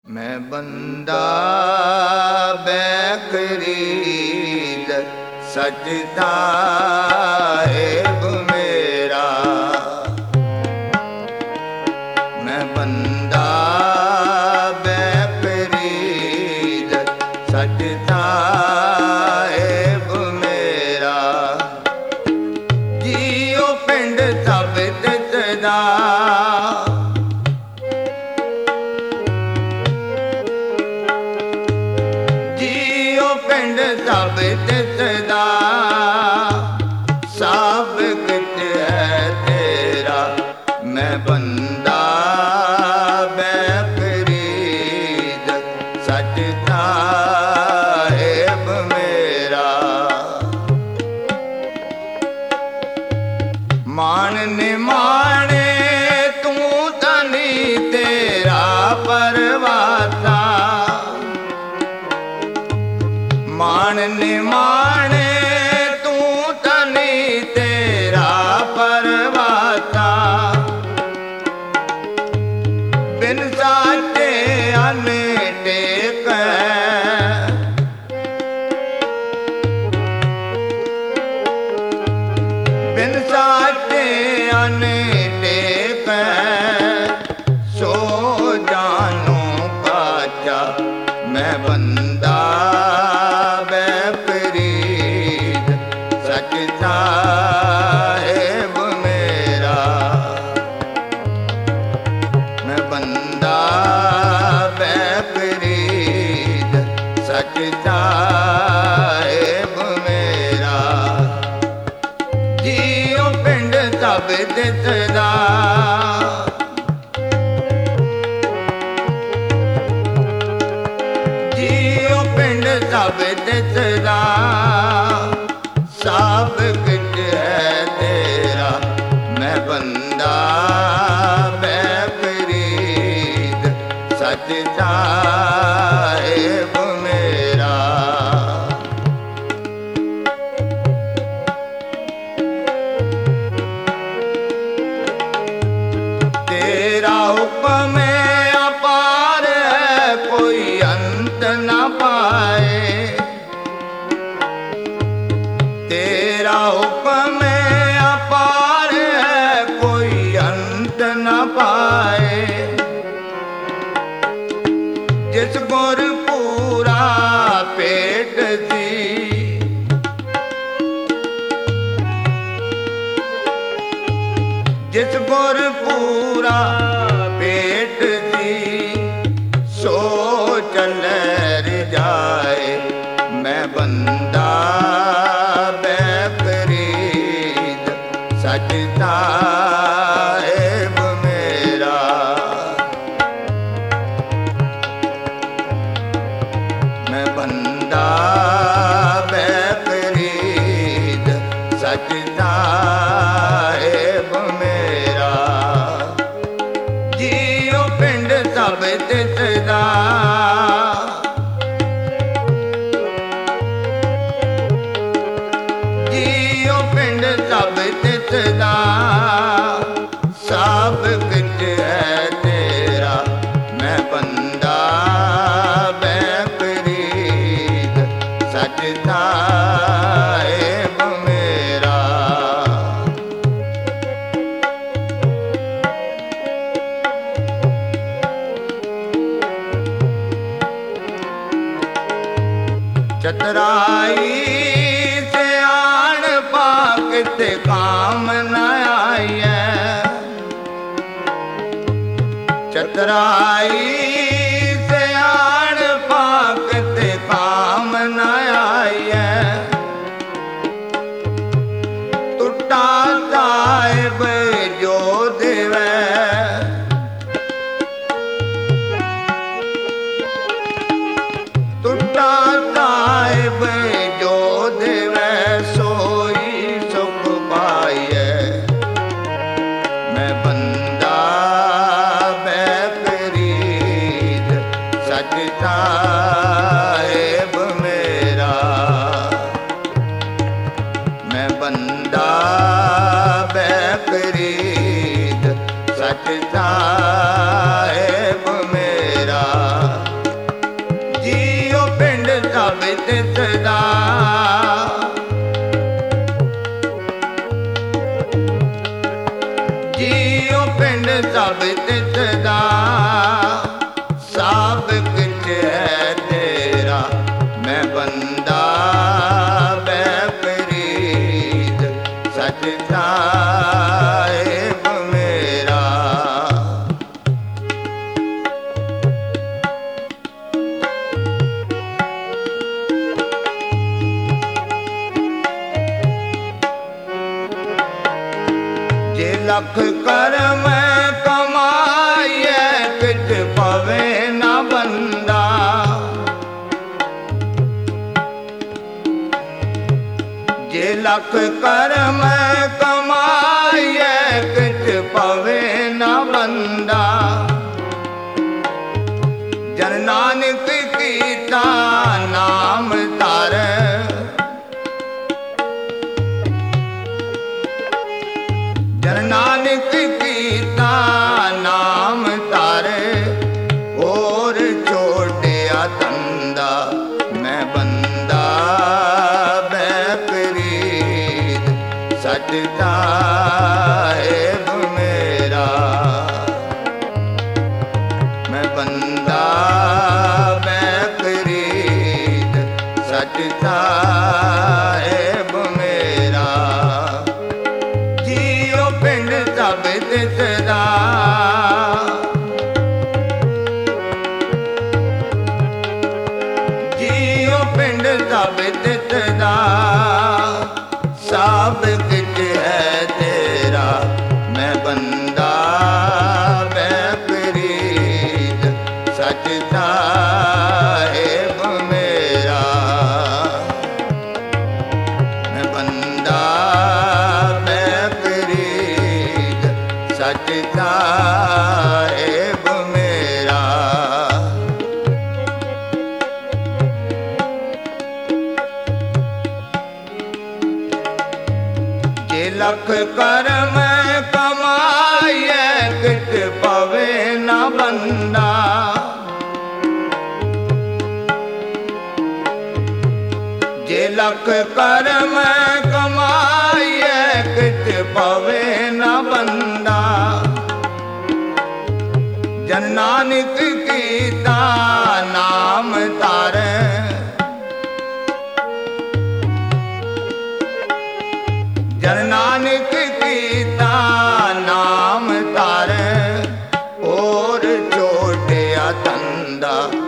मैं बंदा बैकरीद सजदा है मेरा। मैं बंदा बैकरीद सजदा है मेरा। जियो पिंड सब दिसदा पिंड सब दिसदा सब कुछ है तेरा। मैं बंदा बैकरीद सजदा है मेरा। मान निमाने तू तनी तेरा परवासा। मान निमाने तू तनी तेरा परवाता। बिन साचे अन टेक बिन साचे अन टेक सो जानो पाचा। मैं बंदा बैकरीद सजदा है मेरा। मैं बंदा बैकरीद सजदा है मेरा। जियो पिंड सब दिसदा सब दिसदा सब कुछ है तेरा। मैं बंदा बैकरीद सजदा है मेरा। तेरा हुक्म अपार है कोई अंत न पाए। तेरा हुक्म अपार है कोई अंत न पाए। जिस गुर पूरा पेट सी जिस गुर पूरा पेट सी सो चले जाए। मैं बंदा बैकरीद सजदा है मेरा। मैं बंदा बैकरीद सजदा है मेरा। जियो पिंड सब दिसदा सब दिसदा सब कुछ है तेरा। मैं बंदा बैकरीद सजदा है मेरा। चतराई ते काम न आई है। चतराई से आन पाक ते काम न आई है। टुटा साहिब जो देवे टुटा साहिब जो देवे सोई मैं बंदा बैकरीद लख कर्म कमाइए किच पवे न बंदा। जे लख कर्म कमाइए किच पवे न बंदा। जन नानक कीता नाम तारे, जन नानक कीता नाम तारे। और छोड़िया तंदा मैं बंदा बैपरीत सच साहिब मेरा। मैं बंदा बैपरीत सच साहिब मेरा। जियो पिंड सब दिसदा, जियो पिंड सब दिसदा। सब कुछ है तेरा मैं बंदा बैपरीत सच साहिब मेरा। मैं बंदा बैपरीत सच साहिब मेरा। जे लख कर्म कमाइए किच पवे न बंदा। जे लख कर्म कमाइए किच पवे न बंदा। जन नानक कीता नाम तारे, जन नानक कीता नाम तारे। और छोड़िया तंदा